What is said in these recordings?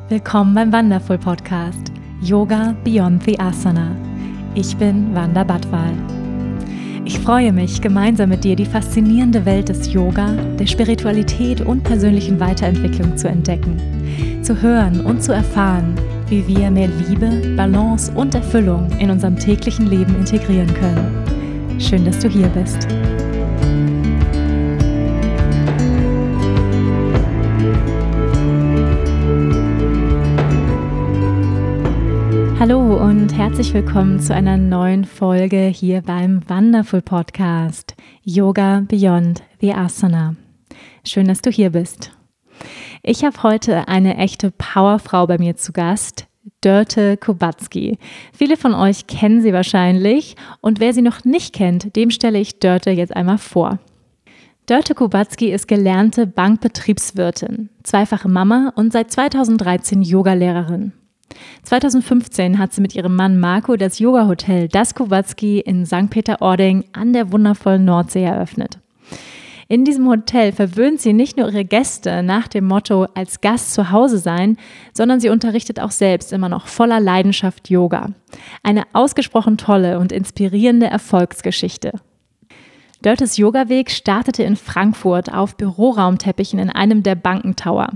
Willkommen beim Wonderful Podcast Yoga Beyond the Asana. Ich bin Wanda Badwal. Ich freue mich, gemeinsam mit dir die faszinierende Welt des Yoga, der Spiritualität und persönlichen Weiterentwicklung zu entdecken, zu hören und zu erfahren, wie wir mehr Liebe, Balance und Erfüllung in unserem täglichen Leben integrieren können. Schön, dass du hier bist. Hallo und herzlich willkommen zu einer neuen Folge hier beim Wonderful Podcast Yoga Beyond the Asana. Schön, dass du hier bist. Ich habe heute eine echte Powerfrau bei mir zu Gast, Dörte Kubacki. Viele von euch kennen sie wahrscheinlich und wer sie noch nicht kennt, dem stelle ich Dörte jetzt einmal vor. Dörte Kubacki ist gelernte Bankbetriebswirtin, zweifache Mama und seit 2013 Yogalehrerin. 2015 hat sie mit ihrem Mann Marco das Yoga-Hotel Das Kubacki in St. Peter-Ording an der wundervollen Nordsee eröffnet. In diesem Hotel verwöhnt sie nicht nur ihre Gäste nach dem Motto als Gast zu Hause sein, sondern sie unterrichtet auch selbst immer noch voller Leidenschaft Yoga. Eine ausgesprochen tolle und inspirierende Erfolgsgeschichte. Dörtes Yoga-Weg startete in Frankfurt auf Büroraumteppichen in einem der Bankentower.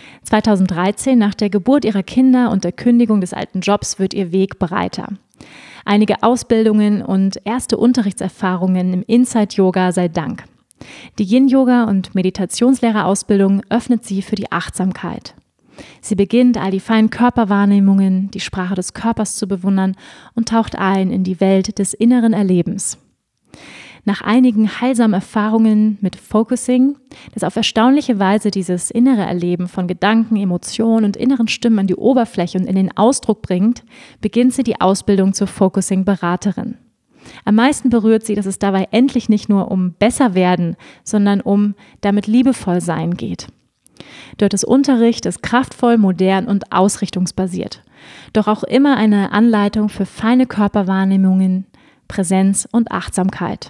2013, nach der Geburt ihrer Kinder und der Kündigung des alten Jobs, wird ihr Weg breiter. Einige Ausbildungen und erste Unterrichtserfahrungen im Inside-Yoga sei Dank. Die Yin-Yoga- und Meditationslehrerausbildung öffnet sie für die Achtsamkeit. Sie beginnt, all die feinen Körperwahrnehmungen, die Sprache des Körpers zu bewundern und taucht ein in die Welt des inneren Erlebens. Nach einigen heilsamen Erfahrungen mit Focusing, das auf erstaunliche Weise dieses innere Erleben von Gedanken, Emotionen und inneren Stimmen an die Oberfläche und in den Ausdruck bringt, beginnt sie die Ausbildung zur Focusing-Beraterin. Am meisten berührt sie, dass es dabei endlich nicht nur um besser werden, sondern um damit liebevoll sein geht. Dörtes Unterricht ist kraftvoll, modern und ausrichtungsbasiert, doch auch immer eine Anleitung für feine Körperwahrnehmungen, Präsenz und Achtsamkeit.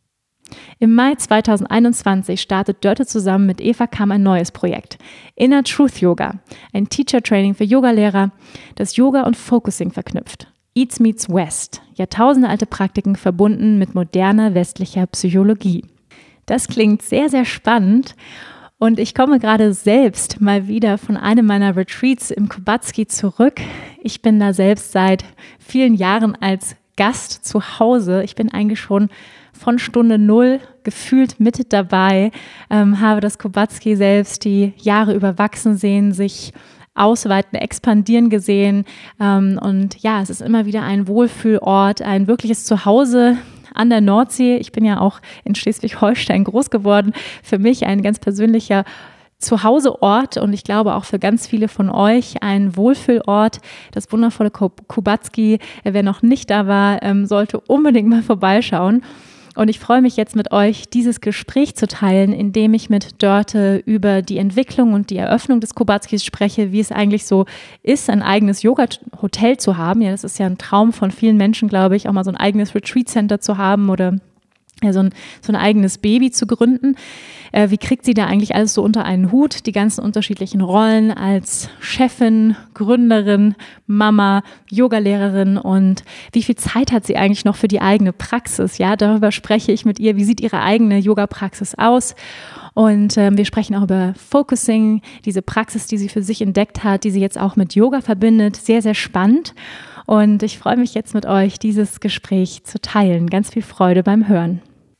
Im Mai 2021 startet Dörte zusammen mit Eva Kamm ein neues Projekt, Inner Truth Yoga, ein Teacher-Training für Yogalehrer, das Yoga und Focusing verknüpft. East meets West, jahrtausendealte Praktiken verbunden mit moderner westlicher Psychologie. Das klingt sehr, sehr spannend und ich komme gerade selbst mal wieder von einem meiner Retreats im Kubacki zurück. Ich bin da selbst seit vielen Jahren als Gast zu Hause. Ich bin eigentlich schon von Stunde 0 gefühlt mit dabei, habe das Kubacki selbst die Jahre über wachsen sehen, sich ausweiten, expandieren gesehen und ja, es ist immer wieder ein Wohlfühlort, ein wirkliches Zuhause an der Nordsee. Ich bin ja auch in Schleswig-Holstein groß geworden, für mich ein ganz persönlicher Zuhauseort und ich glaube auch für ganz viele von euch ein Wohlfühlort, das wundervolle Kubacki. Wer noch nicht da war, sollte unbedingt mal vorbeischauen. Und ich freue mich jetzt mit euch, dieses Gespräch zu teilen, indem ich mit Dörte über die Entwicklung und die Eröffnung des Kubackis spreche, wie es eigentlich so ist, ein eigenes Yoga-Hotel zu haben. Ja, das ist ja ein Traum von vielen Menschen, glaube ich, auch mal so ein eigenes Retreat-Center zu haben oder ja, so ein eigenes Baby zu gründen. Wie kriegt sie da eigentlich alles so unter einen Hut, die ganzen unterschiedlichen Rollen als Chefin, Gründerin, Mama, Yogalehrerin und wie viel Zeit hat sie eigentlich noch für die eigene Praxis? Ja, darüber spreche ich mit ihr. Wie sieht ihre eigene Yoga-Praxis aus? Und wir sprechen auch über Focusing, diese Praxis, die sie für sich entdeckt hat, die sie jetzt auch mit Yoga verbindet. Sehr, sehr spannend. Und ich freue mich jetzt mit euch, dieses Gespräch zu teilen. Ganz viel Freude beim Hören.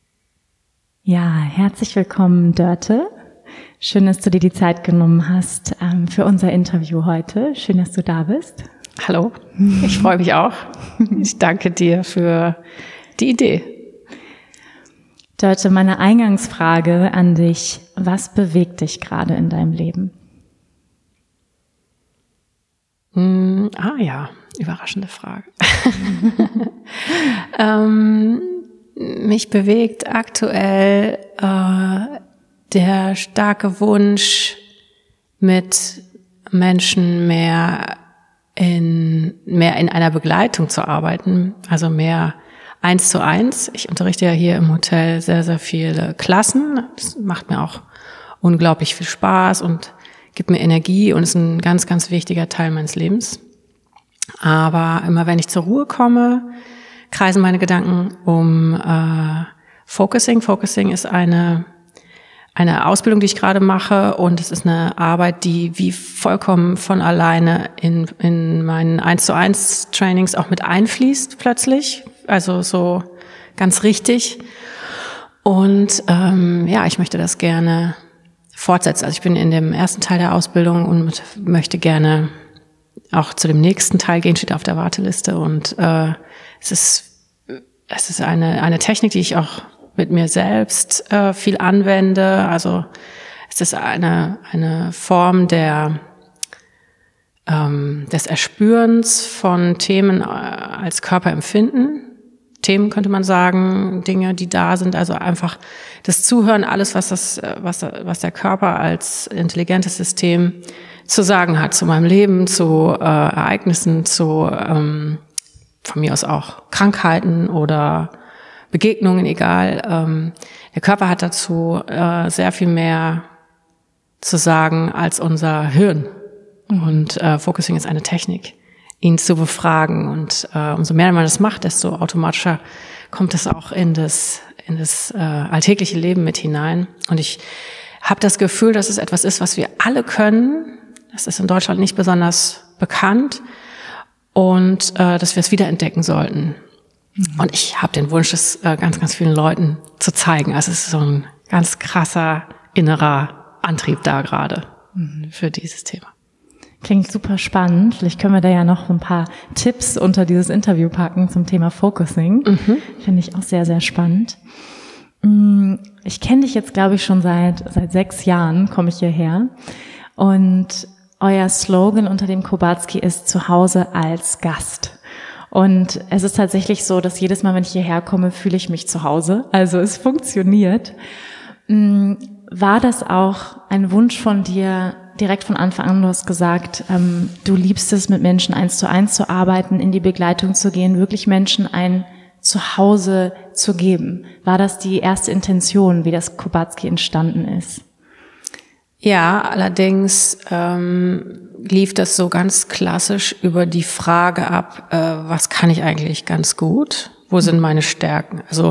Ja, herzlich willkommen, Dörte. Schön, dass du dir die Zeit genommen hast für unser Interview heute. Schön, dass du da bist. Hallo, ich freue mich auch. Ich danke dir für die Idee. Dörte, meine Eingangsfrage an dich. Was bewegt dich gerade in deinem Leben? Ja, überraschende Frage. Mich bewegt aktuell der starke Wunsch, mit Menschen mehr in einer Begleitung zu arbeiten, also mehr 1:1. Ich unterrichte ja hier im Hotel sehr, sehr viele Klassen. Das macht mir auch unglaublich viel Spaß und gibt mir Energie und ist ein ganz, ganz wichtiger Teil meines Lebens. Aber immer wenn ich zur Ruhe komme, kreisen meine Gedanken um Focusing. Focusing ist eine Ausbildung, die ich gerade mache, und es ist eine Arbeit, die wie vollkommen von alleine in meinen 1:1 Trainings auch mit einfließt plötzlich. Also so ganz richtig. Und ich möchte das gerne fortsetzen. Also ich bin in dem ersten Teil der Ausbildung und möchte gerne auch zu dem nächsten Teil gehen, steht auf der Warteliste. Und es ist eine Technik, die ich auch mit mir selbst viel anwende. Also es ist eine Form des Erspürens von Themen als Körperempfinden. Themen könnte man sagen, Dinge, die da sind, also einfach das Zuhören, alles, was der Körper als intelligentes System zu sagen hat, zu meinem Leben, zu Ereignissen, zu von mir aus auch Krankheiten oder Begegnungen, egal. Der Körper hat dazu sehr viel mehr zu sagen als unser Hirn. Und Focusing ist eine Technik, ihn zu befragen. Und umso mehr man das macht, desto automatischer kommt es auch in das alltägliche Leben mit hinein. Und ich habe das Gefühl, dass es etwas ist, was wir alle können. Das ist in Deutschland nicht besonders bekannt. Und dass wir es wiederentdecken sollten. Und ich habe den Wunsch, es ganz, ganz vielen Leuten zu zeigen. Also es ist so ein ganz krasser innerer Antrieb da gerade für dieses Thema. Klingt super spannend. Vielleicht können wir da ja noch ein paar Tipps unter dieses Interview packen zum Thema Focusing. Finde ich auch sehr, sehr spannend. Ich kenne dich jetzt, glaube ich, schon seit 6 Jahren, komme ich hierher. Und euer Slogan unter dem Kobatzky ist Zuhause als Gast. Und es ist tatsächlich so, dass jedes Mal, wenn ich hierher komme, fühle ich mich zu Hause. Also es funktioniert. War das auch ein Wunsch von dir, direkt von Anfang an? Du hast gesagt, du liebst es, mit Menschen 1:1 zu arbeiten, in die Begleitung zu gehen, wirklich Menschen ein Zuhause zu geben. War das die erste Intention, wie das Kobatzky entstanden ist? Ja, allerdings lief das so ganz klassisch über die Frage ab, was kann ich eigentlich ganz gut? Wo sind meine Stärken? Also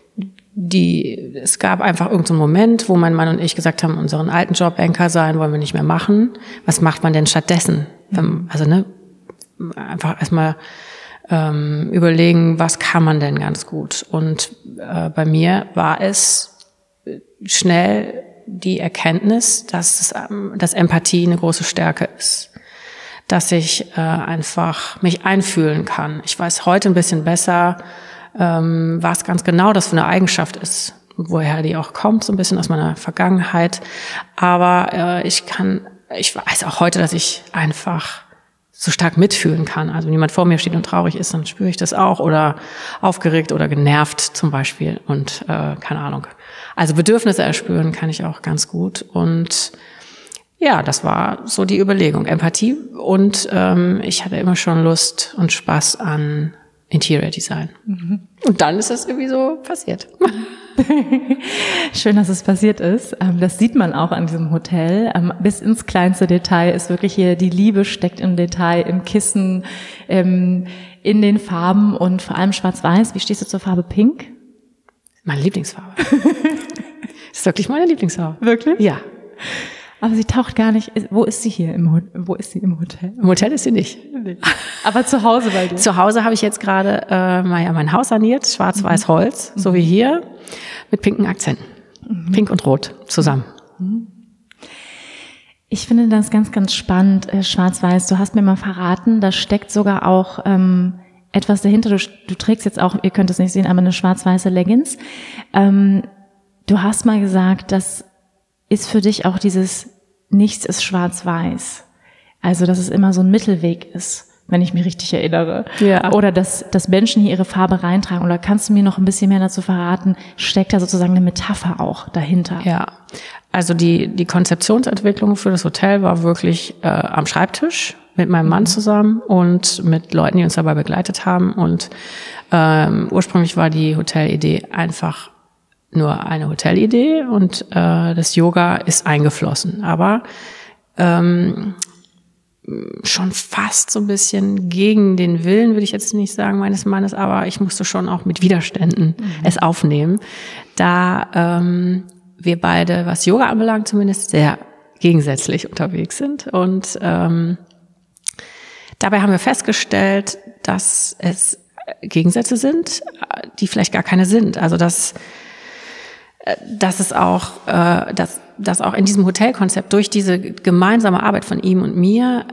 es gab einfach irgendeinen Moment, wo mein Mann und ich gesagt haben, unseren alten Job, Banker sein, wollen wir nicht mehr machen. Was macht man denn stattdessen? Also einfach erstmal überlegen, was kann man denn ganz gut? Und bei mir war es schnell die Erkenntnis, dass Empathie eine große Stärke ist. Dass ich einfach mich einfühlen kann. Ich weiß heute ein bisschen besser, was ganz genau das für eine Eigenschaft ist, woher die auch kommt, so ein bisschen aus meiner Vergangenheit. Aber ich weiß auch heute, dass ich einfach so stark mitfühlen kann. Also wenn jemand vor mir steht und traurig ist, dann spüre ich das auch, oder aufgeregt oder genervt zum Beispiel, und keine Ahnung. Also Bedürfnisse erspüren kann ich auch ganz gut. Und ja, das war so die Überlegung, Empathie, und ich hatte immer schon Lust und Spaß an Interior Design. Und dann ist das irgendwie so passiert. Schön, dass es passiert ist. Das sieht man auch an diesem Hotel. Bis ins kleinste Detail ist wirklich hier, die Liebe steckt im Detail, im Kissen, in den Farben und vor allem schwarz-weiß. Wie stehst du zur Farbe Pink? Meine Lieblingsfarbe. Das ist wirklich meine Lieblingsfarbe. Wirklich? Ja. Aber sie taucht gar nicht. Wo ist sie hier? Wo ist sie im Hotel? Im Hotel ist sie nicht. Aber zu Hause bei dir? Zu Hause habe ich jetzt gerade mein Haus saniert, schwarz-weiß Holz, so wie hier, mit pinken Akzenten. Pink und Rot zusammen. Ich finde das ganz, ganz spannend, schwarz-weiß. Du hast mir mal verraten, da steckt sogar auch etwas dahinter. Du trägst jetzt auch, ihr könnt es nicht sehen, aber eine schwarz-weiße Leggings. Du hast mal gesagt, das ist für dich auch dieses Nichts ist schwarz-weiß. Also, dass es immer so ein Mittelweg ist, wenn ich mich richtig erinnere. Ja. Oder dass Menschen hier ihre Farbe reintragen. Oder kannst du mir noch ein bisschen mehr dazu verraten? Steckt da sozusagen eine Metapher auch dahinter? Ja, also die Konzeptionsentwicklung für das Hotel war wirklich am Schreibtisch mit meinem Mann zusammen und mit Leuten, die uns dabei begleitet haben. Und ursprünglich war die Hotelidee einfach nur eine Hotelidee, und das Yoga ist eingeflossen. Aber schon fast so ein bisschen gegen den Willen, würde ich jetzt nicht sagen, meines Mannes, aber ich musste schon auch mit Widerständen es aufnehmen, da wir beide, was Yoga anbelangt zumindest, sehr gegensätzlich unterwegs sind. Und dabei haben wir festgestellt, dass es Gegensätze sind, die vielleicht gar keine sind. Also dass es auch, dass auch in diesem Hotelkonzept durch diese gemeinsame Arbeit von ihm und mir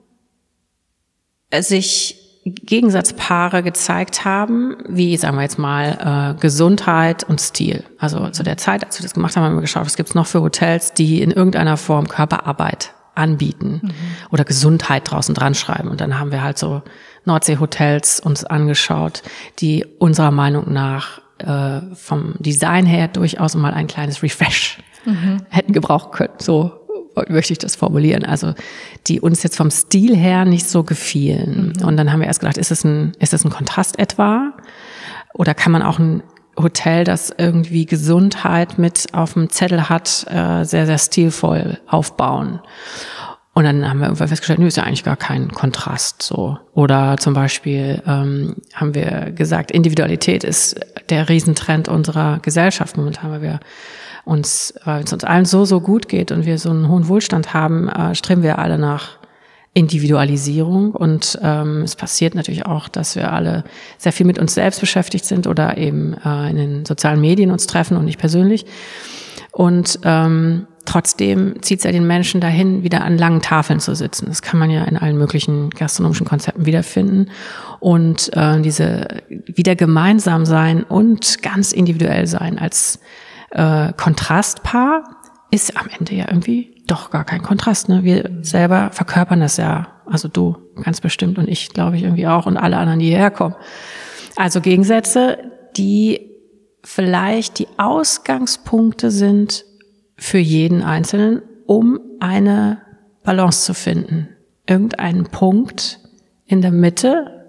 sich Gegensatzpaare gezeigt haben, wie, sagen wir jetzt mal, Gesundheit und Stil. Also zu der Zeit, als wir das gemacht haben, haben wir geschaut, was gibt's noch für Hotels, die in irgendeiner Form Körperarbeit anbieten oder Gesundheit draußen dran schreiben. Und dann haben wir halt so Nordsee-Hotels uns angeschaut, die unserer Meinung nach vom Design her durchaus mal ein kleines Refresh hätten gebrauchen können. So möchte ich das formulieren. Also die uns jetzt vom Stil her nicht so gefielen. Und dann haben wir erst gedacht, ist es ein Kontrast etwa? Oder kann man auch ein Hotel, das irgendwie Gesundheit mit auf dem Zettel hat, sehr, sehr stilvoll aufbauen? Und dann haben wir irgendwann festgestellt, ist ja eigentlich gar kein Kontrast so. Oder zum Beispiel haben wir gesagt, Individualität ist der Riesentrend unserer Gesellschaft momentan, weil es uns allen so gut geht und wir so einen hohen Wohlstand haben, streben wir alle nach Individualisierung. Und es passiert natürlich auch, dass wir alle sehr viel mit uns selbst beschäftigt sind oder eben in den sozialen Medien uns treffen und nicht persönlich. Und trotzdem zieht es ja den Menschen dahin, wieder an langen Tafeln zu sitzen. Das kann man ja in allen möglichen gastronomischen Konzepten wiederfinden. Und diese wieder gemeinsam sein und ganz individuell sein als Kontrastpaar ist am Ende ja irgendwie doch gar kein Kontrast. Ne? Wir selber verkörpern das ja, also du ganz bestimmt und ich glaube ich irgendwie auch und alle anderen, die hierher kommen. Also Gegensätze, die vielleicht die Ausgangspunkte sind für jeden Einzelnen, um eine Balance zu finden. Irgendeinen Punkt in der Mitte,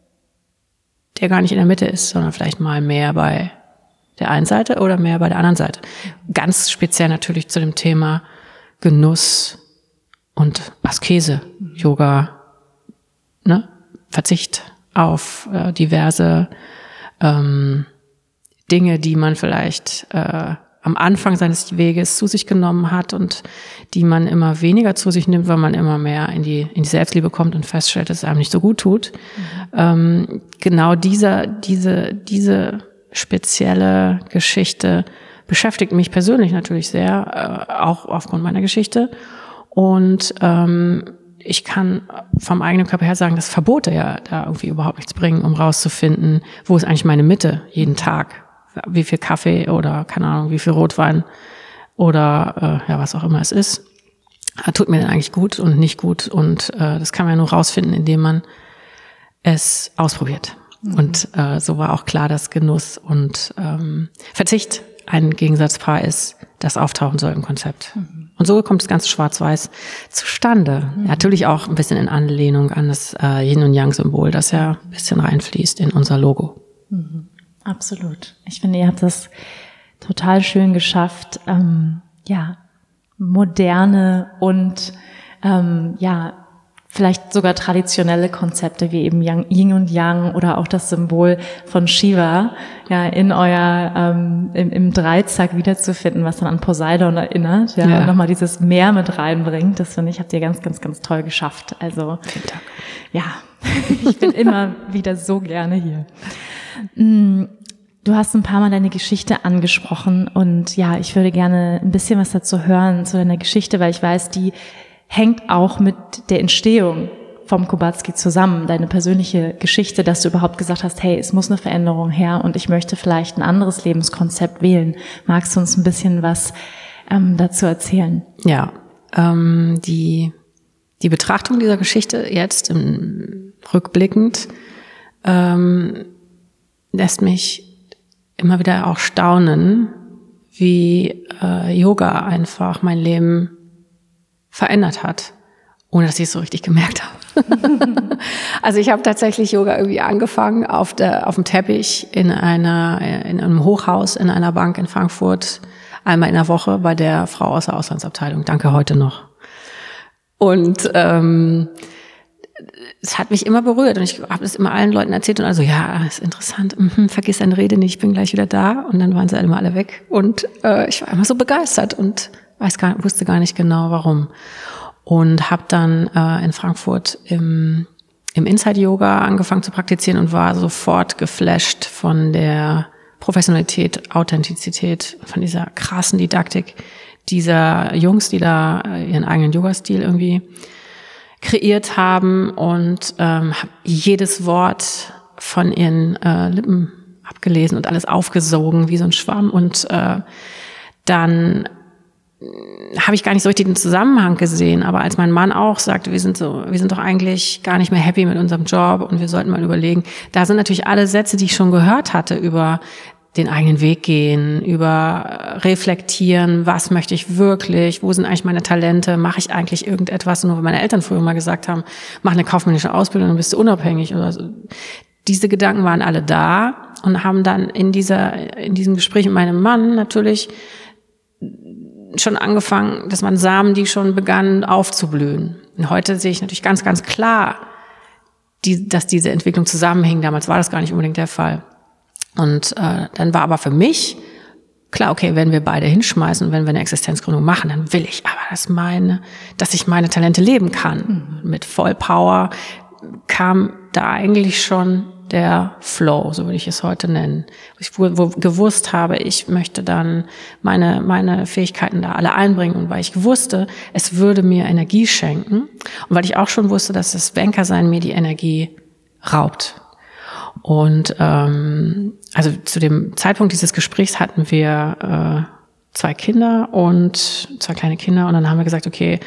der gar nicht in der Mitte ist, sondern vielleicht mal mehr bei der einen Seite oder mehr bei der anderen Seite. Ganz speziell natürlich zu dem Thema Genuss und Askese, Yoga, ne? Verzicht auf diverse Dinge, die man vielleicht am Anfang seines Weges zu sich genommen hat und die man immer weniger zu sich nimmt, weil man immer mehr in die Selbstliebe kommt und feststellt, dass es einem nicht so gut tut. Genau diese spezielle Geschichte beschäftigt mich persönlich natürlich sehr, auch aufgrund meiner Geschichte. Und ich kann vom eigenen Körper her sagen, dass Verbote ja da irgendwie überhaupt nichts bringen, um rauszufinden, wo ist eigentlich meine Mitte jeden Tag. Wie viel Kaffee oder, keine Ahnung, wie viel Rotwein oder was auch immer es ist. Tut mir denn eigentlich gut und nicht gut. Und das kann man ja nur rausfinden, indem man es ausprobiert. Und so war auch klar, dass Genuss und Verzicht ein Gegensatzpaar ist, das auftauchen soll im Konzept. Und so kommt das ganze Schwarz-Weiß zustande. Natürlich auch ein bisschen in Anlehnung an das Yin- und Yang-Symbol, das ja ein bisschen reinfließt in unser Logo. Absolut. Ich finde, ihr habt das total schön geschafft, moderne und vielleicht sogar traditionelle Konzepte wie eben Yin und Yang oder auch das Symbol von Shiva in euer im Dreizack wiederzufinden, was dann an Poseidon erinnert, und nochmal dieses Meer mit reinbringt. Das finde ich, habt ihr ganz, ganz, ganz toll geschafft. Also vielen Dank. Ja, ich bin immer wieder so gerne hier. Du hast ein paar Mal deine Geschichte angesprochen und ja, ich würde gerne ein bisschen was dazu hören, zu deiner Geschichte, weil ich weiß, die hängt auch mit der Entstehung vom Kubatski zusammen, deine persönliche Geschichte, dass du überhaupt gesagt hast, hey, es muss eine Veränderung her und ich möchte vielleicht ein anderes Lebenskonzept wählen. Magst du uns ein bisschen was dazu erzählen? Ja, die Betrachtung dieser Geschichte jetzt rückblickend lässt mich immer wieder auch staunen, wie Yoga einfach mein Leben verändert hat, ohne dass ich es so richtig gemerkt habe. Also ich habe tatsächlich Yoga irgendwie angefangen auf dem Teppich in einem Hochhaus in einer Bank in Frankfurt, einmal in der Woche bei der Frau aus der Auslandsabteilung. Danke heute noch. Und es hat mich immer berührt und ich habe es immer allen Leuten erzählt und also, ja, ist interessant, vergiss deine Rede nicht, ich bin gleich wieder da. Und dann waren sie alle weg und ich war immer so begeistert und wusste gar nicht genau, warum. Und habe dann in Frankfurt im Inside-Yoga angefangen zu praktizieren und war sofort geflasht von der Professionalität, Authentizität, von dieser krassen Didaktik dieser Jungs, die da ihren eigenen Yoga-Stil irgendwie kreiert haben und habe jedes Wort von ihren Lippen abgelesen und alles aufgesogen wie so ein Schwamm. Und dann habe ich gar nicht so richtig den Zusammenhang gesehen. Aber als mein Mann auch sagte, wir sind doch eigentlich gar nicht mehr happy mit unserem Job und wir sollten mal überlegen. Da sind natürlich alle Sätze, die ich schon gehört hatte über den eigenen Weg gehen, über reflektieren, was möchte ich wirklich, wo sind eigentlich meine Talente, mache ich eigentlich irgendetwas, nur weil meine Eltern früher mal gesagt haben, mach eine kaufmännische Ausbildung, dann bist du unabhängig oder so. Diese Gedanken waren alle da und haben dann in diesem Gespräch mit meinem Mann natürlich schon angefangen, dass man Samen, die schon begannen aufzublühen. Und heute sehe ich natürlich ganz, ganz klar, dass diese Entwicklung zusammenhing. Damals war das gar nicht unbedingt der Fall. Und dann war aber für mich klar, okay, wenn wir beide hinschmeißen und wenn wir eine Existenzgründung machen, dann will ich aber, dass ich meine Talente leben kann. Mit Vollpower kam da eigentlich schon der Flow, so würde ich es heute nennen. Ich gewusst habe, ich möchte dann meine Fähigkeiten da alle einbringen und weil ich wusste, es würde mir Energie schenken und weil ich auch schon wusste, dass das Bankersein mir die Energie raubt. Und also zu dem Zeitpunkt dieses Gesprächs hatten wir 2 Kinder und 2 kleine Kinder und dann haben wir gesagt, okay,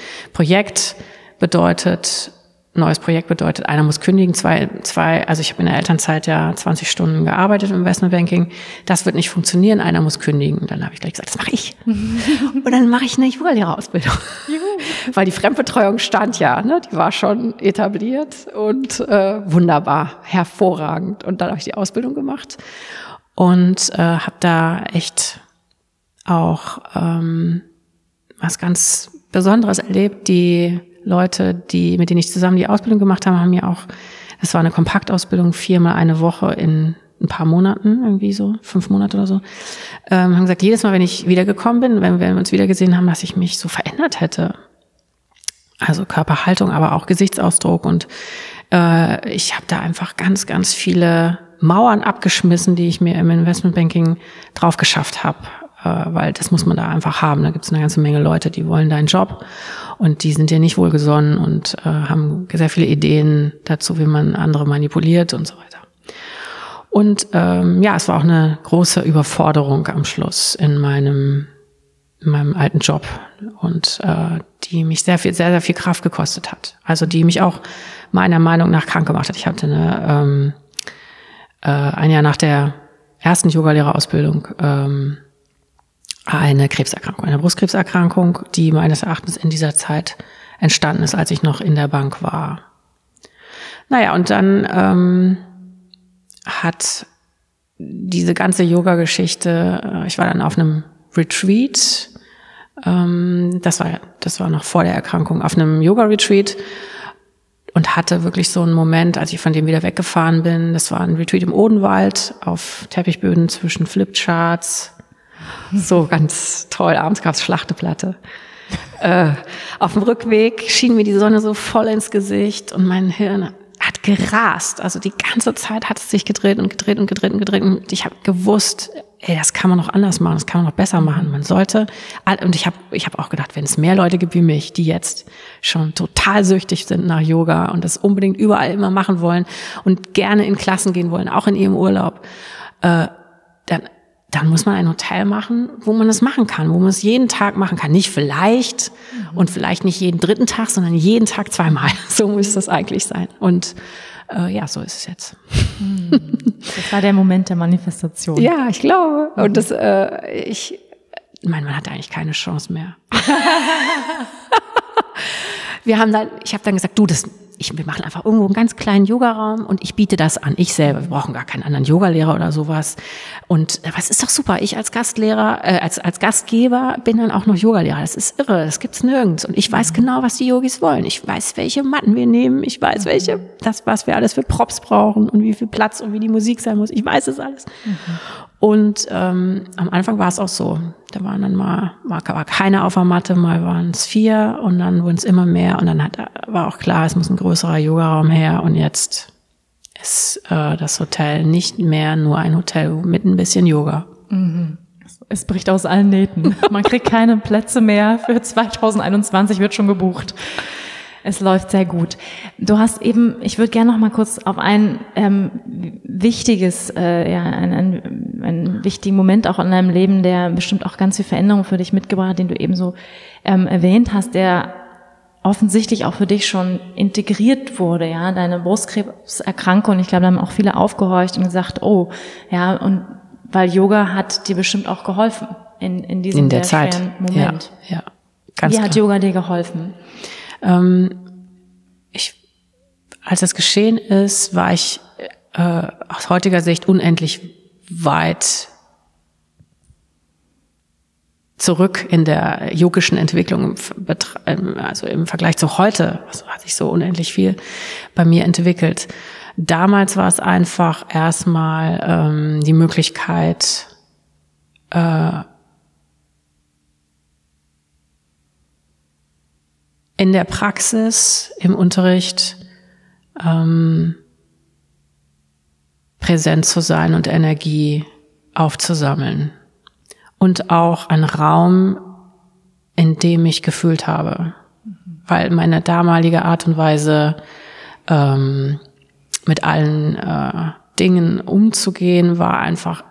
neues Projekt bedeutet, einer muss kündigen, also ich habe in der Elternzeit ja 20 Stunden gearbeitet im Investmentbanking, das wird nicht funktionieren, einer muss kündigen. Und dann habe ich gleich gesagt, das mache ich. Und dann mache ich eine Yogalehrerausbildung. Weil die Fremdbetreuung stand ja, ne? Die war schon etabliert und wunderbar, hervorragend. Und dann habe ich die Ausbildung gemacht und habe da echt auch was ganz Besonderes erlebt. Die Leute, mit denen ich zusammen die Ausbildung gemacht habe, haben mir auch, das war eine Kompaktausbildung, 4-mal eine Woche in ein paar Monaten, irgendwie so, 5 Monate oder so, haben gesagt, jedes Mal, wenn ich wiedergekommen bin, wenn wir uns wiedergesehen haben, dass ich mich so verändert hätte. Also Körperhaltung, aber auch Gesichtsausdruck und ich habe da einfach ganz, ganz viele Mauern abgeschmissen, die ich mir im Investmentbanking drauf geschafft habe. Weil das muss man da einfach haben. Da gibt es eine ganze Menge Leute, die wollen deinen Job und die sind dir nicht wohlgesonnen und haben sehr viele Ideen dazu, wie man andere manipuliert und so weiter. Und es war auch eine große Überforderung am Schluss in meinem alten Job und die mich sehr, sehr viel Kraft gekostet hat. Also die mich auch meiner Meinung nach krank gemacht hat. Ich hatte ein Jahr nach der ersten Yogalehrerausbildung eine Krebserkrankung, eine Brustkrebserkrankung, die meines Erachtens in dieser Zeit entstanden ist, als ich noch in der Bank war. Naja, und dann hat diese ganze Yoga-Geschichte, ich war dann auf einem Retreat, das war noch vor der Erkrankung, auf einem Yoga-Retreat und hatte wirklich so einen Moment, als ich von dem wieder weggefahren bin. Das war ein Retreat im Odenwald auf Teppichböden zwischen Flipcharts. So ganz toll, abends gab's Schlachteplatte. Auf dem Rückweg schien mir die Sonne so voll ins Gesicht und mein Hirn hat gerast. Also die ganze Zeit hat es sich gedreht und gedreht und gedreht und gedreht. Und ich habe gewusst, das kann man noch anders machen, das kann man noch besser machen. Man sollte, und ich hab auch gedacht, wenn es mehr Leute gibt wie mich, die jetzt schon total süchtig sind nach Yoga und das unbedingt überall immer machen wollen und gerne in Klassen gehen wollen, auch in ihrem Urlaub, dann muss man ein Hotel machen, wo man es machen kann, wo man es jeden Tag machen kann. Nicht vielleicht und vielleicht nicht jeden 3. Tag, sondern jeden Tag 2-mal. So muss das eigentlich sein. Und so ist es jetzt. Das war der Moment der Manifestation. Ja, ich glaube. Und mein Mann hatte eigentlich keine Chance mehr. Ich habe dann gesagt, wir machen einfach irgendwo einen ganz kleinen Yogaraum und ich biete das an. Ich selber, wir brauchen gar keinen anderen Yogalehrer oder sowas. Und was ist doch super, ich als Gastlehrer, als Gastgeber bin dann auch noch Yogalehrer. Das ist irre, das gibt's nirgends. Und ich weiß genau, was die Yogis wollen. Ich weiß, welche Matten wir nehmen. Ich weiß, was wir alles für Props brauchen und wie viel Platz und wie die Musik sein muss. Ich weiß es alles. Und am Anfang war es auch so. Da waren dann war keiner auf der Matte, mal waren es 4 und dann wurden es immer mehr. Und dann war auch klar, es muss ein größerer Yogaraum her. Und jetzt ist das Hotel nicht mehr nur ein Hotel mit ein bisschen Yoga. Es bricht aus allen Nähten. Man kriegt keine Plätze mehr. Für 2021 wird schon gebucht. Es läuft sehr gut. Du hast eben, ich würde gerne noch mal kurz auf ein wichtiges, einen wichtigen Moment auch in deinem Leben, der bestimmt auch ganz viel Veränderung für dich mitgebracht hat, den du eben so erwähnt hast, der offensichtlich auch für dich schon integriert wurde, ja, deine Brustkrebserkrankung. Ich glaube, da haben auch viele aufgehorcht und gesagt, oh, ja, und weil Yoga hat dir bestimmt auch geholfen in diesem sehr schweren Moment. Ja, ganz Wie hat Yoga dir geholfen? Als das geschehen ist, war ich aus heutiger Sicht unendlich weit zurück in der yogischen Entwicklung, also im Vergleich zu heute, also hat sich so unendlich viel bei mir entwickelt. Damals war es einfach erstmal die Möglichkeit, in der Praxis, im Unterricht präsent zu sein und Energie aufzusammeln. Und auch ein Raum, in dem ich gefühlt habe. Weil meine damalige Art und Weise, mit allen Dingen umzugehen, war einfach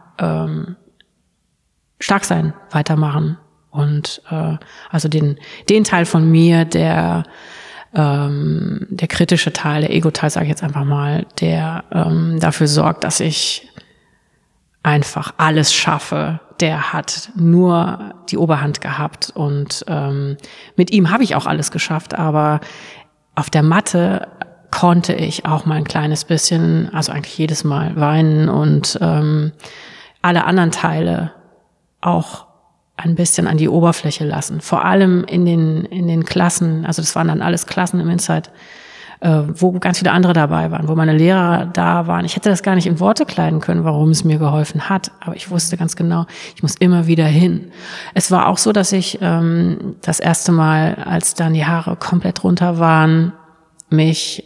stark sein, weitermachen. Und also den Teil von mir, der kritische Teil, der Ego-Teil, sage ich jetzt einfach mal, der dafür sorgt, dass ich einfach alles schaffe, der hat nur die Oberhand gehabt. Und mit ihm habe ich auch alles geschafft, aber auf der Matte konnte ich auch mal ein kleines bisschen, also eigentlich jedes Mal weinen und alle anderen Teile auch ein bisschen an die Oberfläche lassen. Vor allem in den Klassen, also das waren dann alles Klassen im Insight, wo ganz viele andere dabei waren, wo meine Lehrer da waren. Ich hätte das gar nicht in Worte kleiden können, warum es mir geholfen hat, aber ich wusste ganz genau, ich muss immer wieder hin. Es war auch so, dass ich das erste Mal, als dann die Haare komplett runter waren, mich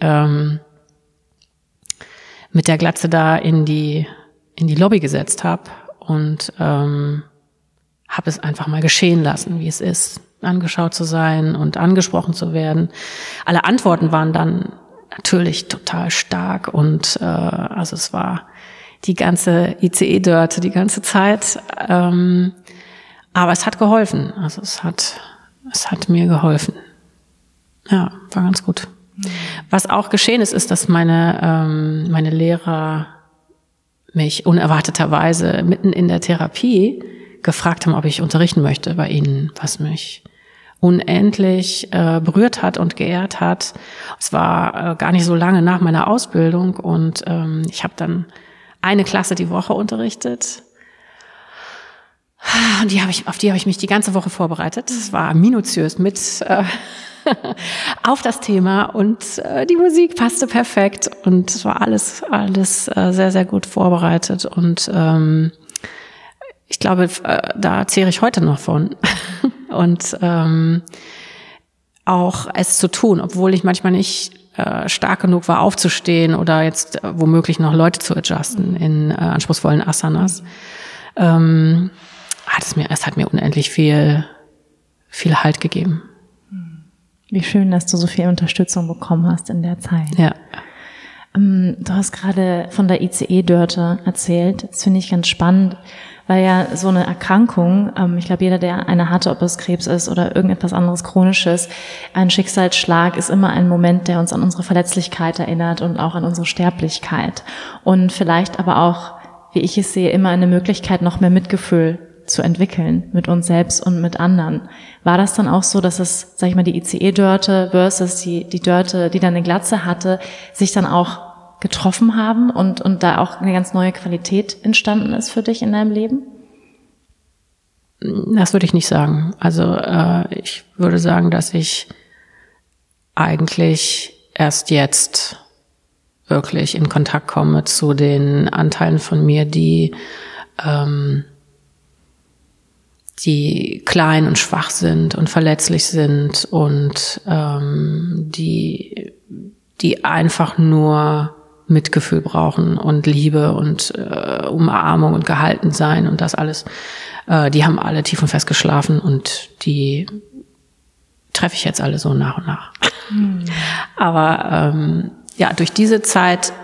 mit der Glatze da in die Lobby gesetzt habe und habe es einfach mal geschehen lassen, wie es ist, angeschaut zu sein und angesprochen zu werden. Alle Antworten waren dann natürlich total stark und also es war die ganze ICE-Dörte die ganze Zeit, aber es hat geholfen. Also es hat mir geholfen. Ja, war ganz gut. Was auch geschehen ist, dass meine Lehrer mich unerwarteterweise mitten in der Therapie gefragt haben, ob ich unterrichten möchte bei ihnen, was mich unendlich berührt hat und geehrt hat. Es war gar nicht so lange nach meiner Ausbildung und ich habe dann eine Klasse die Woche unterrichtet. Und auf die habe ich mich die ganze Woche vorbereitet. Es war minutiös mit auf das Thema und die Musik passte perfekt und es war alles sehr, sehr gut vorbereitet und ich glaube, da zehre ich heute noch von. Und auch es zu tun, obwohl ich manchmal nicht stark genug war, aufzustehen oder jetzt womöglich noch Leute zu adjusten in anspruchsvollen Asanas. Es hat mir unendlich viel Halt gegeben. Wie schön, dass du so viel Unterstützung bekommen hast in der Zeit. Ja. Du hast gerade von der ICE-Dörte erzählt. Das finde ich ganz spannend, weil ja so eine Erkrankung, ich glaube, jeder, der eine hatte, ob es Krebs ist oder irgendetwas anderes Chronisches, ein Schicksalsschlag ist immer ein Moment, der uns an unsere Verletzlichkeit erinnert und auch an unsere Sterblichkeit. Und vielleicht aber auch, wie ich es sehe, immer eine Möglichkeit, noch mehr Mitgefühl zu entwickeln mit uns selbst und mit anderen. War das dann auch so, dass es, sag ich mal, die ICE-Dörte versus die Dörte, die dann eine Glatze hatte, sich dann auch getroffen haben und da auch eine ganz neue Qualität entstanden ist für dich in deinem Leben? Das würde ich nicht sagen. Also ich würde sagen, dass ich eigentlich erst jetzt wirklich in Kontakt komme zu den Anteilen von mir, die klein und schwach sind und verletzlich sind und die einfach nur Mitgefühl brauchen und Liebe und Umarmung und gehalten sein und das alles. Die haben alle tief und fest geschlafen und die treffe ich jetzt alle so nach und nach. Aber ja, durch diese Zeit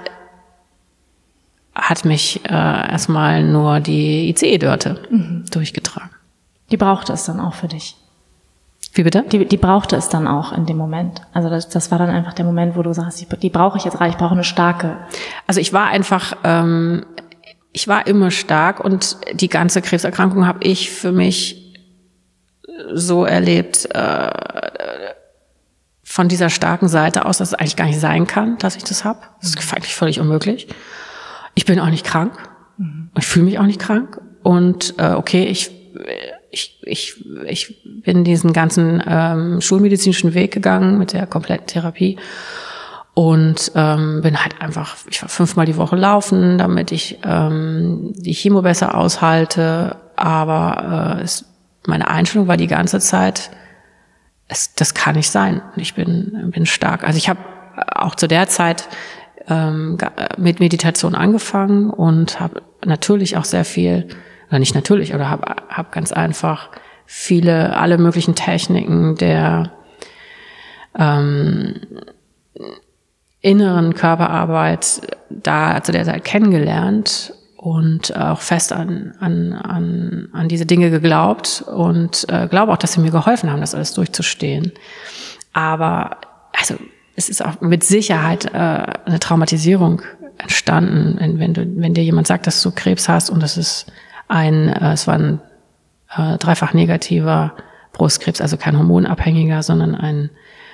hat mich erstmal nur die ICE-Dörte durchgetragen. Die brauchte es dann auch für dich? Wie bitte? Die brauchte es dann auch in dem Moment. Also das war dann einfach der Moment, wo du sagst, die brauche ich jetzt rein, ich brauche eine starke. Also ich war einfach, ich war immer stark und die ganze Krebserkrankung habe ich für mich so erlebt, von dieser starken Seite aus, dass es eigentlich gar nicht sein kann, dass ich das habe. Das ist eigentlich völlig unmöglich. Ich bin auch nicht krank. Ich fühle mich auch nicht krank. Und okay, ich bin diesen ganzen schulmedizinischen Weg gegangen mit der kompletten Therapie und bin halt einfach, ich war 5-mal die Woche laufen, damit ich die Chemo besser aushalte. Aber meine Einstellung war die ganze Zeit, das kann nicht sein. Ich bin stark. Also ich habe auch zu der Zeit mit Meditation angefangen und habe natürlich auch sehr viel, oder nicht natürlich, oder habe ganz einfach alle möglichen Techniken der inneren Körperarbeit da zu der Zeit kennengelernt und auch fest an diese Dinge geglaubt und glaube auch, dass sie mir geholfen haben, das alles durchzustehen. Aber also es ist auch mit Sicherheit eine Traumatisierung entstanden, wenn dir jemand sagt, dass du Krebs hast und es war ein dreifach negativer Brustkrebs, also kein hormonabhängiger, sondern ein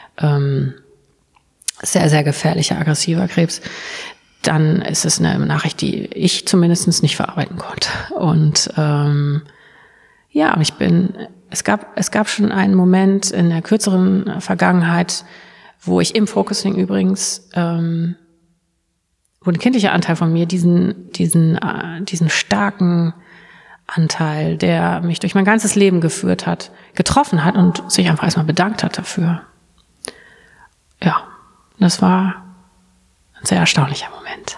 sehr, sehr gefährlicher, aggressiver Krebs, dann ist es eine Nachricht, die ich zumindest nicht verarbeiten konnte. Und ja, es gab schon einen Moment in der kürzeren Vergangenheit, wo ich im Focusing übrigens, wo ein kindlicher Anteil von mir diesen starken Anteil, der mich durch mein ganzes Leben geführt hat, getroffen hat und sich einfach erstmal bedankt hat dafür. Ja, das war ein sehr erstaunlicher Moment.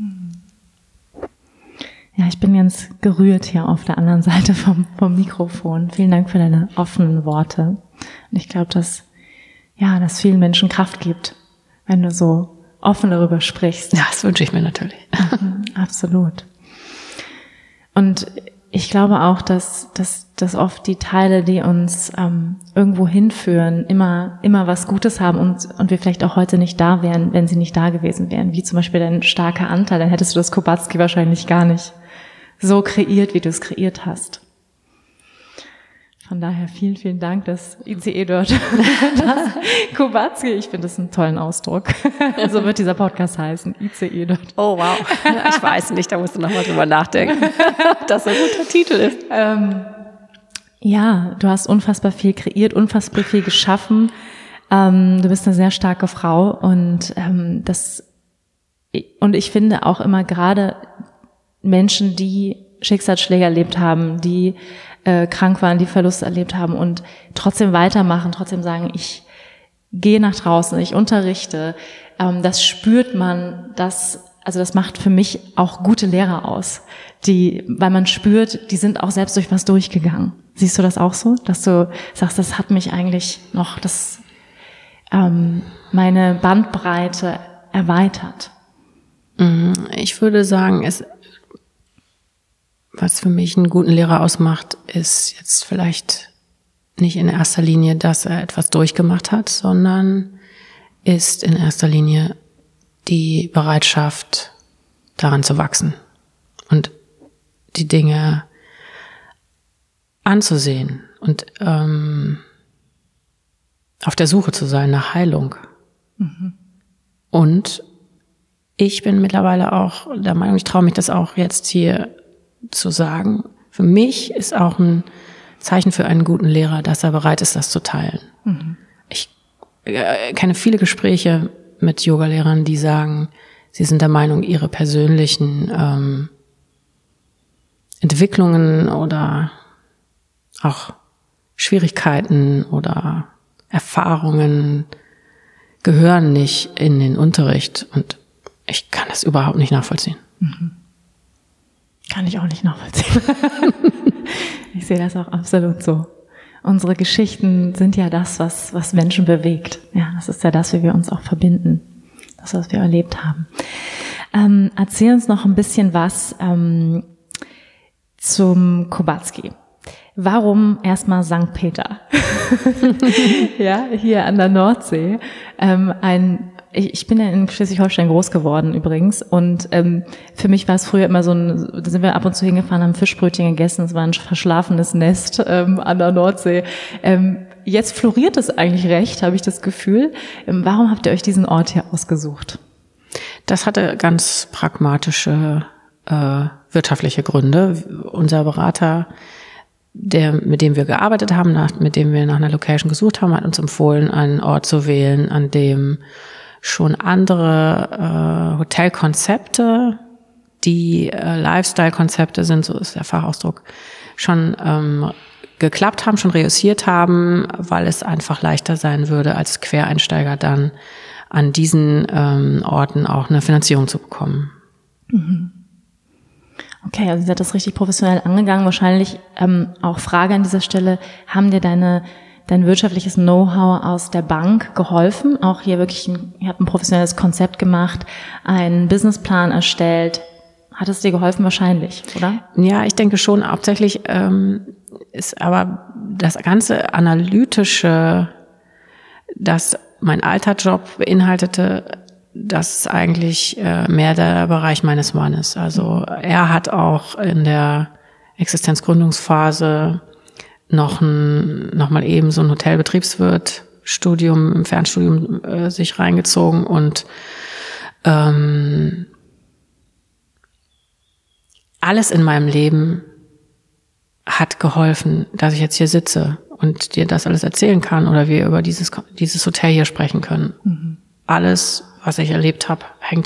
Ja, ich bin ganz gerührt hier auf der anderen Seite vom Mikrofon. Vielen Dank für deine offenen Worte. Und ich glaube, dass vielen Menschen Kraft gibt, wenn du so offen darüber sprichst. Ja, das wünsche ich mir natürlich. Absolut. Und ich glaube auch, dass oft die Teile, die uns irgendwo hinführen, immer was Gutes haben und wir vielleicht auch heute nicht da wären, wenn sie nicht da gewesen wären. Wie zum Beispiel dein starker Anteil, dann hättest du das Kobatski wahrscheinlich gar nicht so kreiert, wie du es kreiert hast. Von daher vielen, vielen Dank, dass ICE dort, das Kobatski, ich finde das einen tollen Ausdruck. So wird dieser Podcast heißen, ICE dort. Oh wow, ich weiß nicht, da musst du nochmal drüber nachdenken, ob das ein guter Titel ist. Ja, du hast unfassbar viel kreiert, unfassbar viel geschaffen. Du bist eine sehr starke Frau und ich finde auch immer gerade Menschen, die Schicksalsschläge erlebt haben, die krank waren, die Verlust erlebt haben und trotzdem weitermachen, trotzdem sagen, ich gehe nach draußen, ich unterrichte, das spürt man, das macht für mich auch gute Lehrer aus, weil man spürt, die sind auch selbst durch was durchgegangen. Siehst du das auch so, dass du sagst, das hat mich eigentlich noch meine Bandbreite erweitert? Ich würde sagen, was für mich einen guten Lehrer ausmacht, ist jetzt vielleicht nicht in erster Linie, dass er etwas durchgemacht hat, sondern ist in erster Linie die Bereitschaft, daran zu wachsen und die Dinge anzusehen und auf der Suche zu sein nach Heilung. Und ich bin mittlerweile auch der Meinung, ich traue mich das auch jetzt hier zu sagen, für mich ist auch ein Zeichen für einen guten Lehrer, dass er bereit ist, das zu teilen. Ich kenne viele Gespräche mit Yogalehrern, die sagen, sie sind der Meinung, ihre persönlichen Entwicklungen oder auch Schwierigkeiten oder Erfahrungen gehören nicht in den Unterricht. Und ich kann das überhaupt nicht nachvollziehen. Kann ich auch nicht nachvollziehen. Ich sehe das auch absolut so. Unsere Geschichten sind ja das, was Menschen bewegt. Ja, das ist ja das, wie wir uns auch verbinden. Das, was wir erlebt haben. Erzähl uns noch ein bisschen was zum Kobatski. Warum erstmal St. Peter? Ja, hier an der Nordsee. Ich bin ja in Schleswig-Holstein groß geworden übrigens und für mich war es früher immer da sind wir ab und zu hingefahren, haben Fischbrötchen gegessen, es war ein verschlafenes Nest an der Nordsee. Jetzt floriert es eigentlich recht, habe ich das Gefühl. Warum habt ihr euch diesen Ort hier ausgesucht? Das hatte ganz pragmatische wirtschaftliche Gründe. Unser Berater, mit dem wir gearbeitet haben, mit dem wir nach einer Location gesucht haben, hat uns empfohlen, einen Ort zu wählen, an dem schon andere Hotelkonzepte, die Lifestyle-Konzepte sind, so ist der Fachausdruck, schon geklappt haben, schon reüssiert haben, weil es einfach leichter sein würde, als Quereinsteiger dann an diesen Orten auch eine Finanzierung zu bekommen. Okay, also ihr seid das richtig professionell angegangen. Wahrscheinlich auch Frage an dieser Stelle, haben dir dein wirtschaftliches Know-how aus der Bank geholfen? Auch hier wirklich, ihr habt ein professionelles Konzept gemacht, einen Businessplan erstellt. Hat es dir geholfen? Wahrscheinlich, oder? Ja, ich denke schon. Hauptsächlich ist aber das ganze Analytische, das mein alter Job beinhaltete, das ist eigentlich mehr der Bereich meines Mannes. Also er hat auch in der Existenzgründungsphase noch mal eben so ein Hotelbetriebswirt-Studium im Fernstudium sich reingezogen und alles in meinem Leben hat geholfen, dass ich jetzt hier sitze und dir das alles erzählen kann oder wir über dieses Hotel hier sprechen können. Alles, was ich erlebt habe,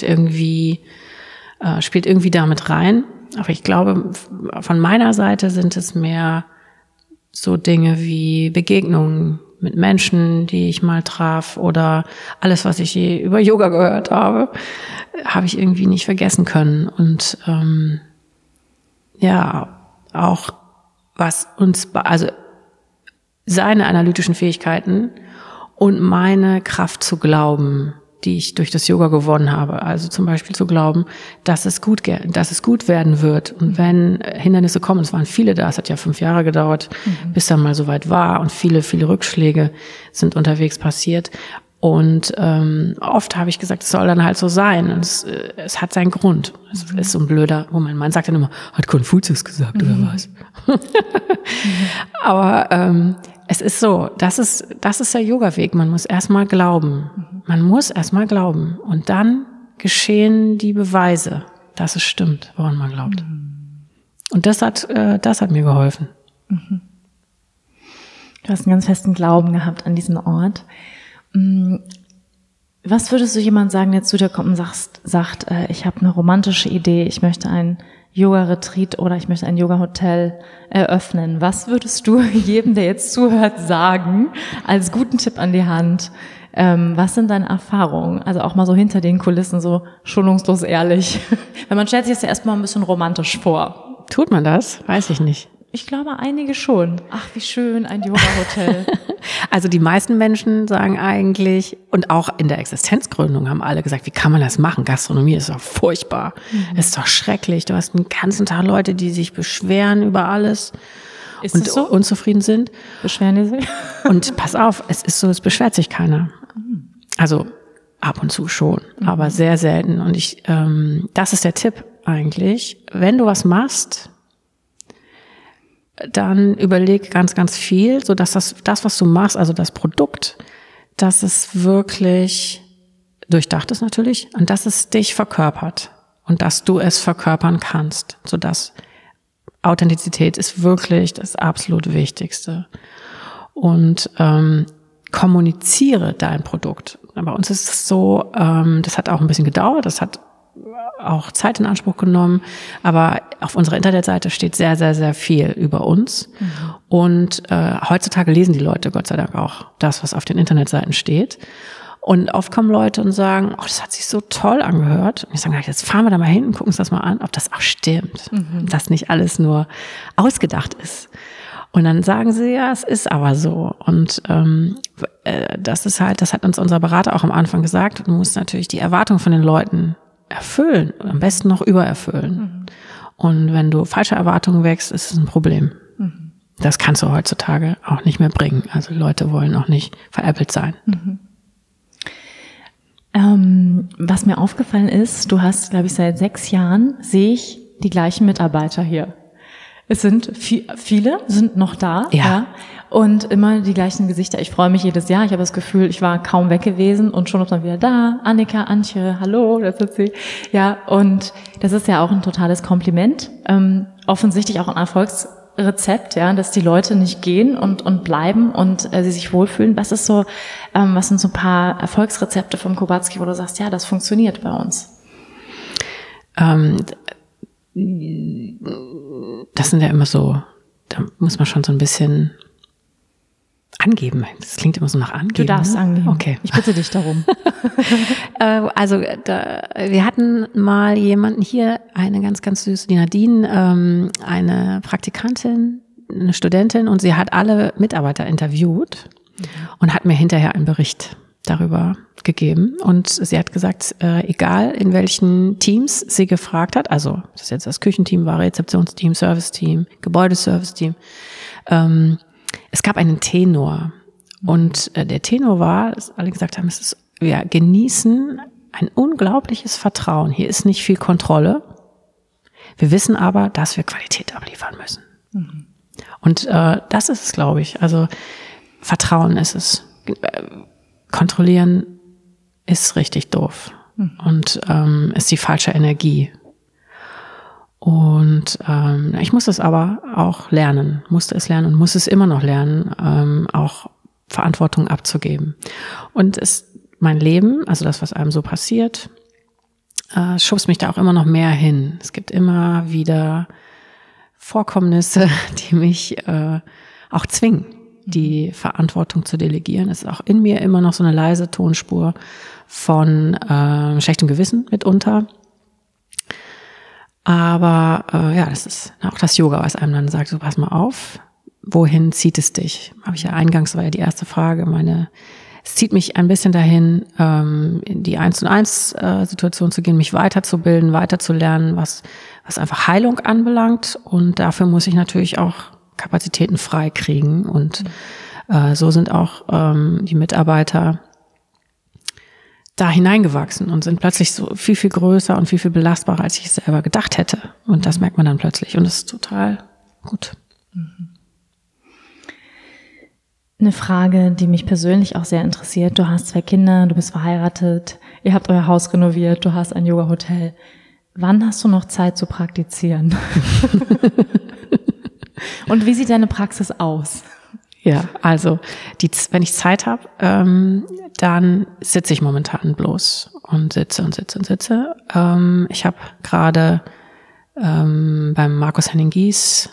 spielt irgendwie damit rein. Aber ich glaube, von meiner Seite sind es mehr so Dinge wie Begegnungen mit Menschen, die ich mal traf, oder alles, was ich je über Yoga gehört habe ich irgendwie nicht vergessen können. Und auch was also seine analytischen Fähigkeiten und meine Kraft zu glauben, die ich durch das Yoga gewonnen habe. Also zum Beispiel zu glauben, dass es gut werden wird. Und wenn Hindernisse kommen, es waren viele da, es hat ja 5 Jahre gedauert, bis dann mal soweit war, und viele, viele Rückschläge sind unterwegs passiert. Und oft habe ich gesagt, es soll dann halt so sein. Und es hat seinen Grund. Es ist so ein blöder, wo mein Mann sagt dann immer, hat Konfuzius gesagt oder was? Aber es ist so, das ist der Yoga-Weg. Man muss erstmal glauben. Man muss erstmal glauben. Und dann geschehen die Beweise, dass es stimmt, woran man glaubt. Und das hat mir geholfen. Du hast einen ganz festen Glauben gehabt an diesen Ort. Was würdest du jemand sagen, der zu dir kommt und sagt, ich habe eine romantische Idee, ich möchte ein Yoga-Retreat oder ich möchte ein Yoga-Hotel eröffnen. Was würdest du jedem, der jetzt zuhört, sagen, als guten Tipp an die Hand? Was sind deine Erfahrungen? Also auch mal so hinter den Kulissen, so schonungslos ehrlich. Weil man stellt sich das ja erstmal ein bisschen romantisch vor. Tut man das? Weiß ich nicht. Ich glaube, einige schon. Ach, wie schön, ein Yoga-Hotel. Also die meisten Menschen sagen eigentlich, und auch in der Existenzgründung haben alle gesagt, wie kann man das machen? Gastronomie ist doch furchtbar. Ist doch schrecklich. Du hast den ganzen Tag Leute, die sich beschweren über alles und so unzufrieden sind. Beschweren die sich? Und pass auf, es ist so, es beschwert sich keiner. Also ab und zu schon, aber sehr selten. Und das ist der Tipp eigentlich. Wenn du was machst, dann überleg ganz, ganz viel, so dass das, was du machst, also das Produkt, dass es wirklich durchdacht ist natürlich und dass es dich verkörpert und dass du es verkörpern kannst, sodass Authentizität ist wirklich das absolut Wichtigste. Und kommuniziere dein Produkt. Bei uns ist es so, das hat auch ein bisschen gedauert, das hat auch Zeit in Anspruch genommen, aber auf unserer Internetseite steht sehr, sehr, sehr viel über uns. Und heutzutage lesen die Leute Gott sei Dank auch das, was auf den Internetseiten steht. Und oft kommen Leute und sagen, oh, das hat sich so toll angehört. Und ich sage, jetzt fahren wir da mal hin und gucken uns das mal an, ob das auch stimmt. Dass nicht alles nur ausgedacht ist. Und dann sagen sie, ja, es ist aber so. Und das hat uns unser Berater auch am Anfang gesagt. Du musst natürlich die Erwartungen von den Leuten erfüllen, am besten noch übererfüllen. Und wenn du falsche Erwartungen wächst, ist es ein Problem. Das kannst du heutzutage auch nicht mehr bringen. Also Leute wollen auch nicht veräppelt sein. Was mir aufgefallen ist, du hast, glaube ich, seit 6 Jahren sehe ich die gleichen Mitarbeiter hier. Es sind viele sind noch da, ja, und immer die gleichen Gesichter. Ich freue mich jedes Jahr. Ich habe das Gefühl, ich war kaum weg gewesen und schon ist man wieder da. Annika, Antje, hallo, das ist sie. Ja, und das ist ja auch ein totales Kompliment. Offensichtlich auch ein Erfolgsrezept, ja, dass die Leute nicht gehen und bleiben und sie sich wohlfühlen. Was sind so ein paar Erfolgsrezepte vom Kowatzki, wo du sagst, ja, das funktioniert bei uns? Das sind ja immer so, da muss man schon so ein bisschen angeben. Das klingt immer so nach Angeben. Du darfst angeben. Okay. Ich bitte dich darum. Wir hatten mal jemanden hier, eine ganz, ganz süße, die Nadine, eine Praktikantin, eine Studentin, und sie hat alle Mitarbeiter interviewt und hat mir hinterher einen Bericht darüber gegeben. Und sie hat gesagt, egal in welchen Teams sie gefragt hat, also das jetzt das Küchenteam war, Rezeptionsteam, Serviceteam, Gebäudeserviceteam, es gab einen Tenor. Und der Tenor war, dass alle gesagt haben, wir genießen ein unglaubliches Vertrauen. Hier ist nicht viel Kontrolle. Wir wissen aber, dass wir Qualität abliefern müssen. Und das ist es, glaube ich. Also Vertrauen ist es. Kontrollieren ist richtig doof und ist die falsche Energie. Und ich musste es aber auch lernen, muss es immer noch lernen, auch Verantwortung abzugeben. Und mein Leben, also das, was einem so passiert, schubst mich da auch immer noch mehr hin. Es gibt immer wieder Vorkommnisse, die mich auch zwingen, die Verantwortung zu delegieren. Es ist auch in mir immer noch so eine leise Tonspur von schlechtem Gewissen mitunter. Aber das ist auch das Yoga, was einem dann sagt, so pass mal auf, wohin zieht es dich? Habe ich ja eingangs, war ja die erste Frage, es zieht mich ein bisschen dahin, in die 1-zu-1 Situation zu gehen, mich weiterzubilden, weiterzulernen, was einfach Heilung anbelangt. Und dafür muss ich natürlich auch Kapazitäten frei kriegen. Und so sind auch die Mitarbeiter da hineingewachsen und sind plötzlich so viel, viel größer und viel, viel belastbarer, als ich es selber gedacht hätte. Und das merkt man dann plötzlich. Und das ist total gut. Eine Frage, die mich persönlich auch sehr interessiert. Du hast 2 Kinder, du bist verheiratet, ihr habt euer Haus renoviert, du hast ein Yoga-Hotel. Wann hast du noch Zeit zu praktizieren? Und wie sieht deine Praxis aus? Ja, also wenn ich Zeit habe, dann sitze ich momentan bloß und sitze. Ich habe gerade beim Markus Henning Gies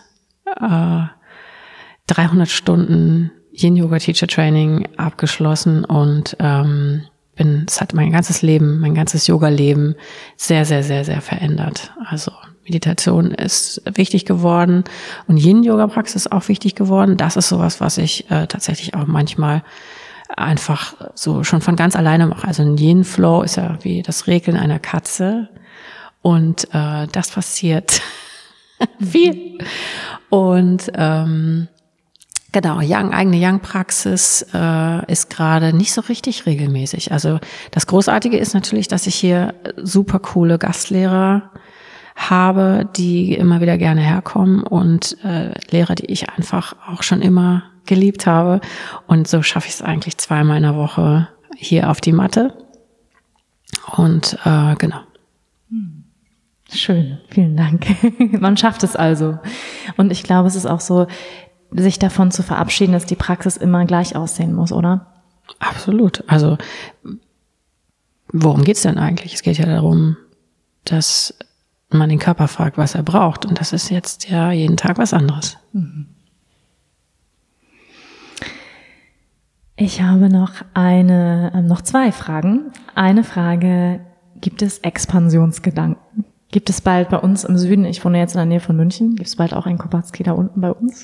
300 Stunden Yin-Yoga-Teacher-Training abgeschlossen und es hat mein ganzes Leben, mein ganzes Yoga-Leben sehr, sehr, sehr, sehr verändert. Also Meditation ist wichtig geworden und Yin-Yoga-Praxis ist auch wichtig geworden. Das ist sowas, was ich tatsächlich auch manchmal einfach so schon von ganz alleine mache. Also ein Yin-Flow ist ja wie das Rekeln einer Katze und das passiert viel. Und genau, eigene Yang-Praxis ist gerade nicht so richtig regelmäßig. Also das Großartige ist natürlich, dass ich hier super coole Gastlehrer habe, die immer wieder gerne herkommen und Lehrer, die ich einfach auch schon immer geliebt habe. Und so schaffe ich es eigentlich 2-mal in der Woche hier auf die Matte. Und genau. Schön, vielen Dank. Man schafft es also. Und ich glaube, es ist auch so, sich davon zu verabschieden, dass die Praxis immer gleich aussehen muss, oder? Absolut. Also worum geht's denn eigentlich? Es geht ja darum, dass man den Körper fragt, was er braucht. Und das ist jetzt ja jeden Tag was anderes. Ich habe noch zwei Fragen. Eine Frage: Gibt es Expansionsgedanken? Gibt es bald bei uns im Süden, ich wohne jetzt in der Nähe von München, gibt es bald auch einen Kopatzki da unten bei uns?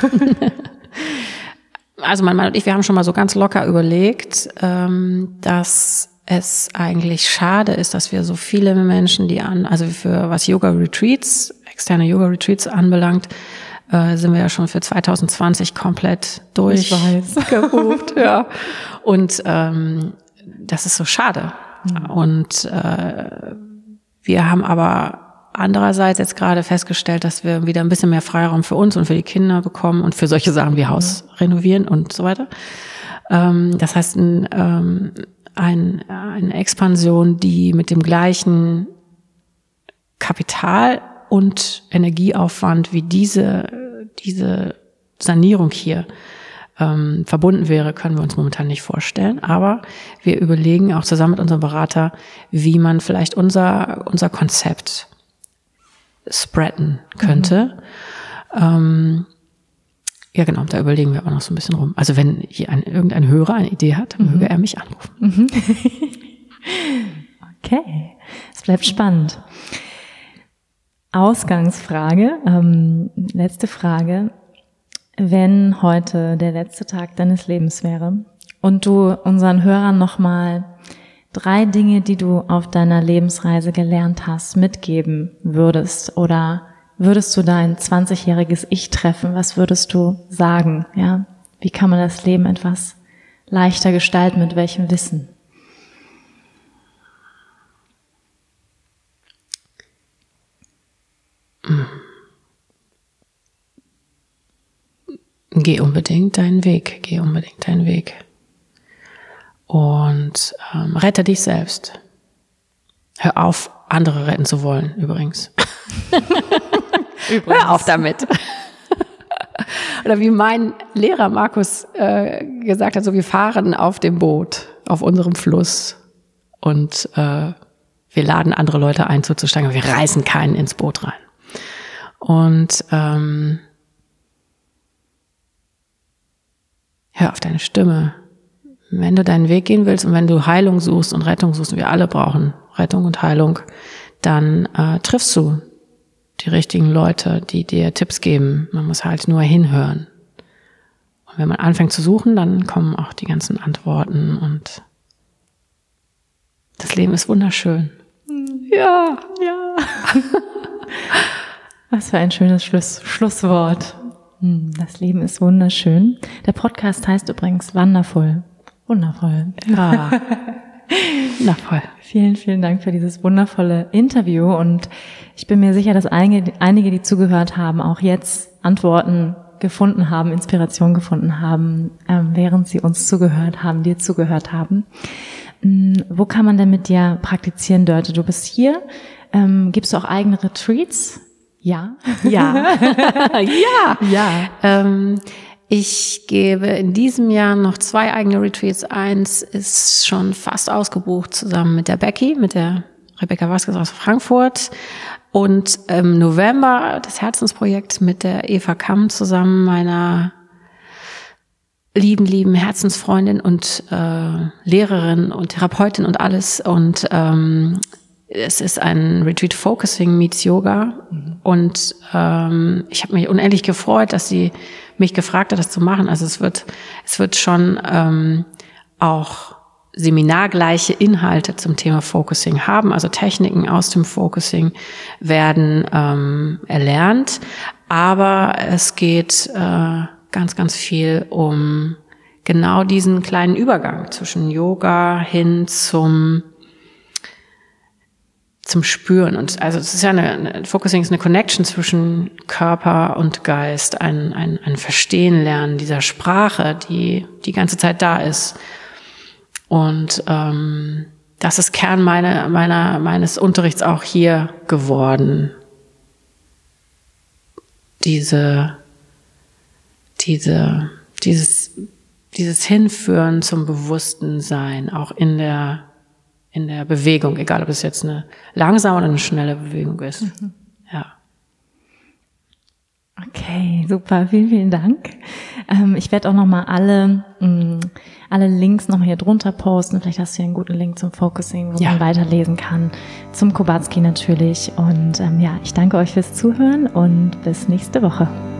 Also mein Mann und ich, wir haben schon mal so ganz locker überlegt, dass es eigentlich schade ist, dass wir so viele Menschen, also für was Yoga-Retreats, externe Yoga-Retreats anbelangt, sind wir ja schon für 2020 komplett durchgebucht. Ja. Und das ist so schade. Und wir haben aber andererseits jetzt gerade festgestellt, dass wir wieder ein bisschen mehr Freiraum für uns und für die Kinder bekommen und für solche Sachen wie Haus renovieren und so weiter. Das heißt, eine Expansion, die mit dem gleichen Kapital und Energieaufwand wie diese Sanierung hier verbunden wäre, können wir uns momentan nicht vorstellen. Aber wir überlegen auch zusammen mit unserem Berater, wie man vielleicht unser Konzept spreaden könnte. Ja, genau, da überlegen wir aber noch so ein bisschen rum. Also wenn hier irgendein Hörer eine Idee hat, möge er mich anrufen. Okay, es bleibt spannend. Ausgangsfrage, letzte Frage. Wenn heute der letzte Tag deines Lebens wäre und du unseren Hörern nochmal 3 Dinge, die du auf deiner Lebensreise gelernt hast, mitgeben würdest, oder würdest du dein 20-jähriges Ich treffen, was würdest du sagen? Ja? Wie kann man das Leben etwas leichter gestalten, mit welchem Wissen? Geh unbedingt deinen Weg. Und rette dich selbst. Hör auf, andere retten zu wollen, übrigens. Hör auf damit. Oder wie mein Lehrer Markus gesagt hat, so wir fahren auf dem Boot, auf unserem Fluss und wir laden andere Leute ein, zuzusteigen, wir reißen keinen ins Boot rein. Und hör auf deine Stimme. Wenn du deinen Weg gehen willst und wenn du Heilung suchst und Rettung suchst, und wir alle brauchen Rettung und Heilung, dann triffst du die richtigen Leute, die dir Tipps geben. Man muss halt nur hinhören. Und wenn man anfängt zu suchen, dann kommen auch die ganzen Antworten und das Leben ist wunderschön. Ja. Was für ein schönes Schlusswort. Das Leben ist wunderschön. Der Podcast heißt übrigens Wonderful. Wundervoll. Ja. Wundervoll. Vielen, vielen Dank für dieses wundervolle Interview und ich bin mir sicher, dass einige, die zugehört haben, auch jetzt Antworten gefunden haben, Inspiration gefunden haben, während sie uns zugehört haben, dir zugehört haben. Wo kann man denn mit dir praktizieren, Dörte? Du bist hier. Gibst du auch eigene Retreats? Ja. Ich gebe in diesem Jahr noch 2 eigene Retreats. Eins ist schon fast ausgebucht zusammen mit der Becky, mit der Rebecca Vasquez aus Frankfurt. Und im November das Herzensprojekt mit der Eva Kamm zusammen, meiner lieben Herzensfreundin und Lehrerin und Therapeutin und alles. Und es ist ein Retreat Focusing meets Yoga. Und ich habe mich unendlich gefreut, dass sie mich gefragt hat, das zu machen. Also es wird schon auch seminargleiche Inhalte zum Thema Focusing haben. Also Techniken aus dem Focusing werden erlernt. Aber es geht ganz, ganz viel um genau diesen kleinen Übergang zwischen Yoga hin zur zum Spüren. Und also es ist ja Focusing ist eine Connection zwischen Körper und Geist, ein Verstehen lernen dieser Sprache, die ganze Zeit da ist. Und das ist Kern meines Unterrichts auch hier geworden. Dieses Hinführen zum bewussten Sein, auch in der Bewegung, egal ob es jetzt eine langsame oder eine schnelle Bewegung ist. Mhm. Ja. Okay, super, vielen, vielen Dank. Ich werde auch nochmal alle Links nochmal hier drunter posten. Vielleicht hast du ja einen guten Link zum Focusing, wo man weiterlesen kann. Zum Kowarski natürlich. Und ich danke euch fürs Zuhören und bis nächste Woche.